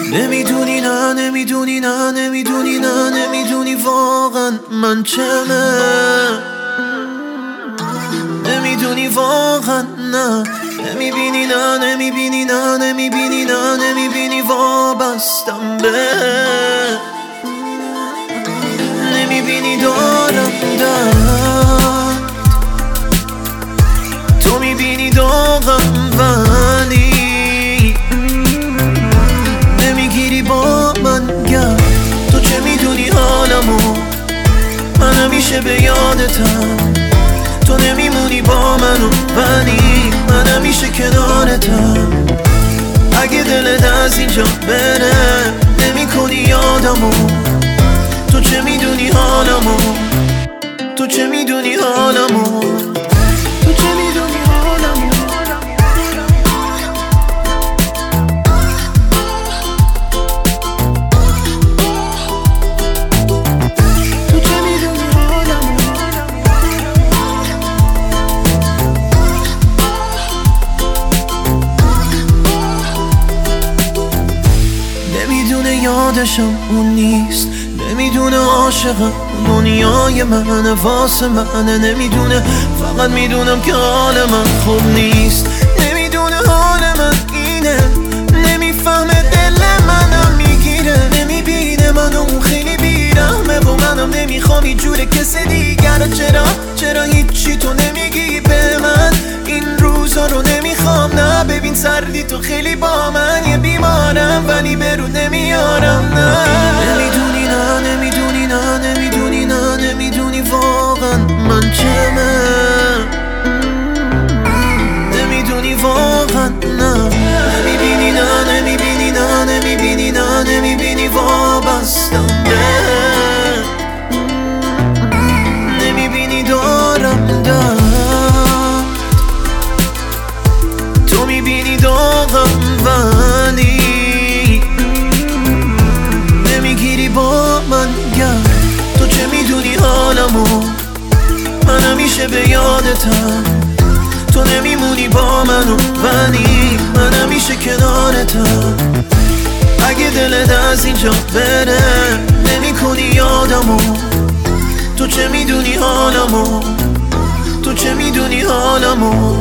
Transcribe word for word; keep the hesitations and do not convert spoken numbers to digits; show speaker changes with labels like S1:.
S1: نمیدونی نه نمیدونی نه نمیدونی نه نمیدونی واقعا من چمه، نمیدونی واقعا نه، نمیبینی نه نمیبینی نه نمیبینی نه نمیبینی وابستم به، نمیبینی دارم درد، تو میبینی داغم ولی نمیگیری با من گرد. تو چه میدونی حالمو، من همیشه به یادتم، تو نمیمونی با منو ولی من همیشه کنارتم. اگه دلت از اینجا بره نمی کنی یادمو، تو چه میدونی حالمو، تو چه میدونی حالمو، تو چه میدونی حالمو. یادشم اون نیست، نمیدونه عاشقم دنیای منه واسه منه، نمیدونه فقط میدونم که حال من خوب نیست، نمیدونه حال من اینه، نمیفهمه دل منم میگیره، نمیبینه منو اون خیلی بیرحمه و منم نمیخوام هیچ جور کسی دیگر. چرا چرا هیچی تو نمیگی به من، این روزا رو نمیخوام نه، ببین سردی تو خیلی با من، یه بیمارم ولی برو نمیارم نه. نمیدونی نه نمیدونی نه نمیدونی نه نمیدونی واقعا من چمه، نمیدونی واقعا نه، نمیبینی نه نمیبینی نه نمیبینی نه نمیبینی وابستم به، نمیبینی دارم درد، تو میبینی داغم ولی نمیگیری با من گرد. تو چه میدونی حالمو، من همیشه به یادتم، تو نمیمونی با منو ولی من همیشه کنارتم. اگه دلت از اینجا بره نمی کنی یادمو، تو چه میدونی حالمو، تو چه میدونی حالمو.